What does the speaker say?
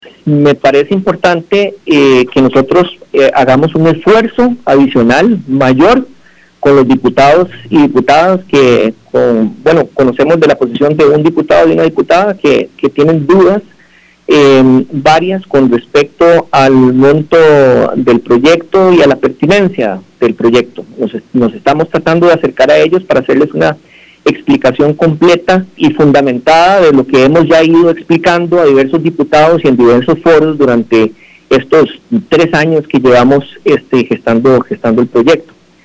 Me parece importante que nosotros hagamos un esfuerzo adicional, mayor, con los diputados y diputadas que, conocemos de la posición de un diputado y una diputada que tienen dudas varias con respecto al monto del proyecto y a la pertinencia del proyecto. Nos estamos tratando de acercar a ellos para hacerles una explicación completa y fundamentada de lo que hemos ya ido explicando a diversos diputados y en diversos foros durante estos 3 años que llevamos gestando el proyecto.